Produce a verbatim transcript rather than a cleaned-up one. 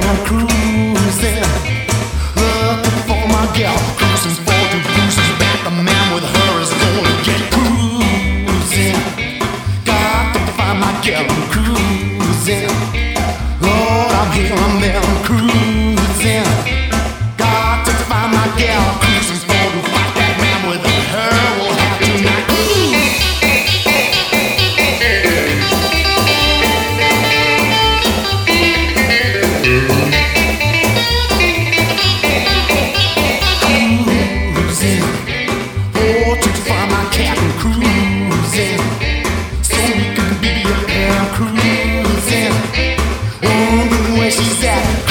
man, I'm cruising, looking for my gal, cruising for two bruises back. The man with her is gonna get cruising. Got to find my gal, I'm cruising. Lord, I'm here, I'm there, I'm cruising. Got to find my gal, cruising for to fight that man with her. We'll have tonight. Cruise.